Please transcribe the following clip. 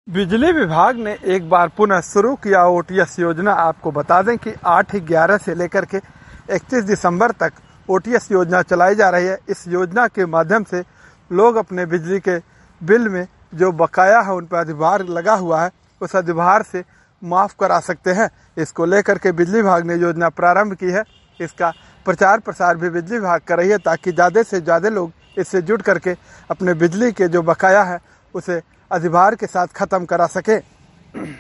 बिजली विभाग ने एक बार पुनः शुरू किया ओटीएस योजना। आपको बता दें कि 8/11 से लेकर के 31 दिसंबर तक ओटीएस योजना चलाई जा रही है। इस योजना के माध्यम से लोग अपने बिजली के बिल में जो बकाया है उन पर अधिभार लगा हुआ है उस अधिभार से माफ़ करा सकते हैं। इसको लेकर के बिजली विभाग ने योजना प्रारंभ की है। इसका प्रचार प्रसार भी बिजली विभाग कर रही है ताकि ज़्यादा से ज़्यादा लोग इससे जुड़ करके अपने बिजली के जो बकाया है उसे अधिभार के साथ ख़त्म करा सके।